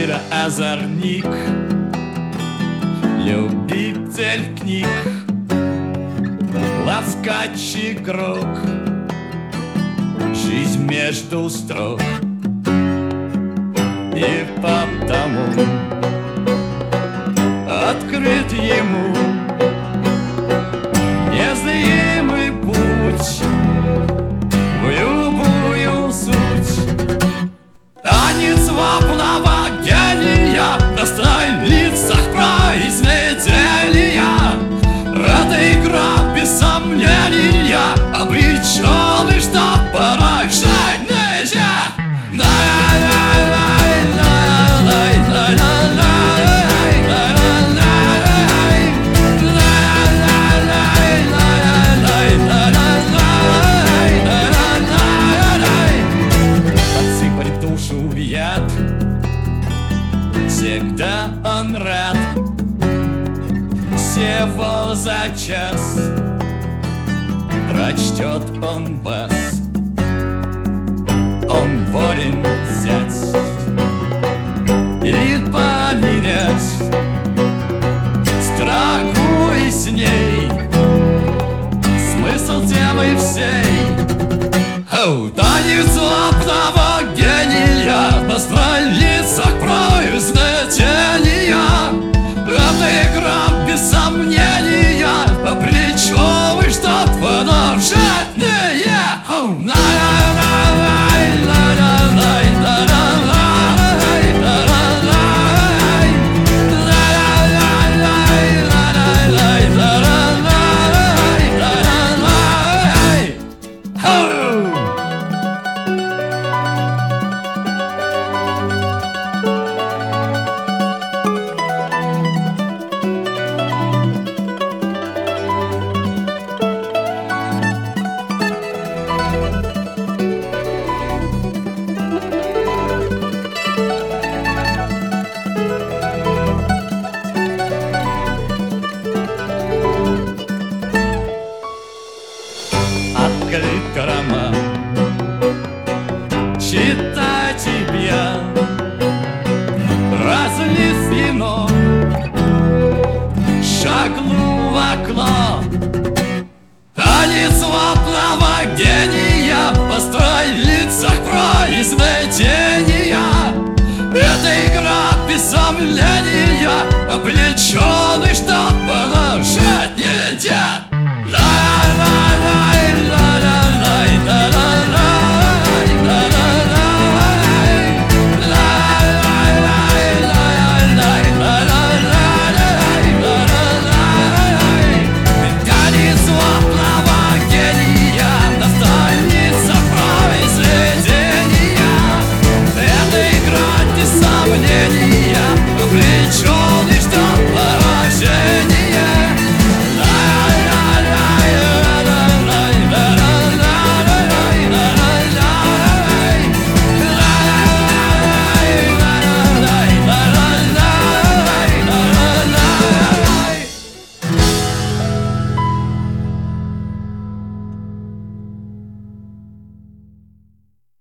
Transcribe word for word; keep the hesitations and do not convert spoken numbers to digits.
озорник, любитель книг, ласкач игрок, жизнь между строк. И потому открыт ему незримый путь в любую суть. Танец вопного гения на страницах произведения. Эта игра без сомнения обречён, и что поражение. Подсыпать душу в яд, всегда он рад. Всего за час прочтет он бас. Он ворен зять и поменять строку и с ней смысл темы всей. Оу, танец лапного гения на страницах произведения. Эта игра без сомнения обречён, и что продолжение. Оу, открыт роман, читай тебя, разлив вино, шагну в окно. Танец лапного гения по страницах произведения. Эта игра без сомнения обречён, и что положение.